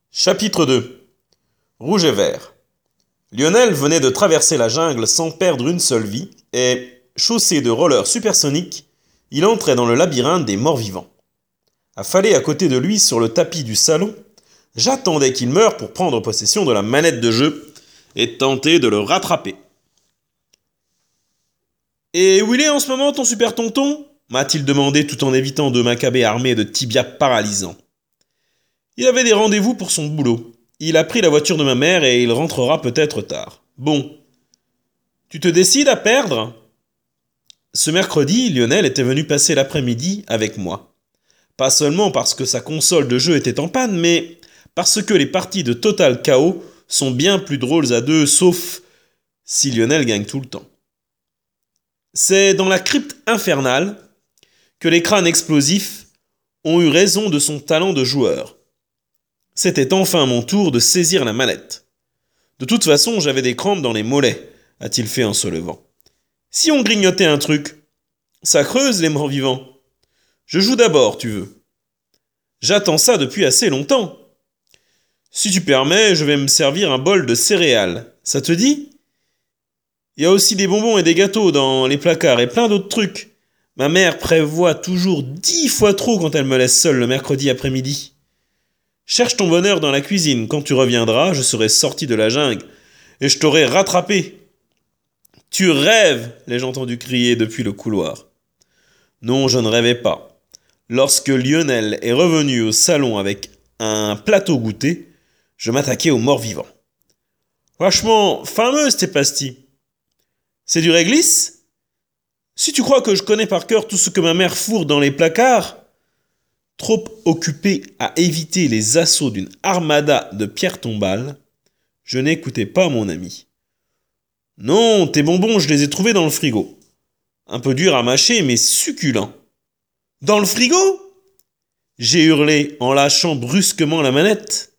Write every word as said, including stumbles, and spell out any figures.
Chapitre deux. Rouge et vert. Lionel venait de traverser la jungle sans perdre une seule vie, et, chaussé de rollers supersoniques, il entrait dans le labyrinthe des morts-vivants. Affalé à côté de lui sur le tapis du salon, j'attendais qu'il meure pour prendre possession de la manette de jeu et tenter de le rattraper. « Et où il est en ce moment, ton super tonton ?» m'a-t-il demandé tout en évitant de m'accaber armé de tibias paralysants. Il avait des rendez-vous pour son boulot. Il a pris la voiture de ma mère et il rentrera peut-être tard. Bon. Tu te décides à perdre ? Ce mercredi, Lionel était venu passer l'après-midi avec moi. Pas seulement parce que sa console de jeu était en panne, mais parce que les parties de Total K O sont bien plus drôles à deux, sauf si Lionel gagne tout le temps. C'est dans la crypte infernale que les crânes explosifs ont eu raison de son talent de joueur. C'était enfin mon tour de saisir la manette. De toute façon, j'avais des crampes dans les mollets, a-t-il fait en se levant. Si on grignotait un truc, ça creuse les morts-vivants. Je joue d'abord, tu veux. J'attends ça depuis assez longtemps. Si tu permets, je vais me servir un bol de céréales. Ça te dit ? Il y a aussi des bonbons et des gâteaux dans les placards et plein d'autres trucs. Ma mère prévoit toujours dix fois trop quand elle me laisse seul le mercredi après-midi. Cherche ton bonheur dans la cuisine. Quand tu reviendras, je serai sorti de la jungle et je t'aurai rattrapé. Tu rêves, l'ai-je entendu crier depuis le couloir. Non, je ne rêvais pas. Lorsque Lionel est revenu au salon avec un plateau goûter, je m'attaquais aux morts-vivants. Franchement, fameuse tes pastilles. C'est du réglisse ? Si tu crois que je connais par cœur tout ce que ma mère fourre dans les placards, trop occupé à éviter les assauts d'une armada de pierres tombales, je n'écoutais pas mon ami. Non, tes bonbons, je les ai trouvés dans le frigo. Un peu dur à mâcher, mais succulents. Dans le frigo ? J'ai hurlé en lâchant brusquement la manette.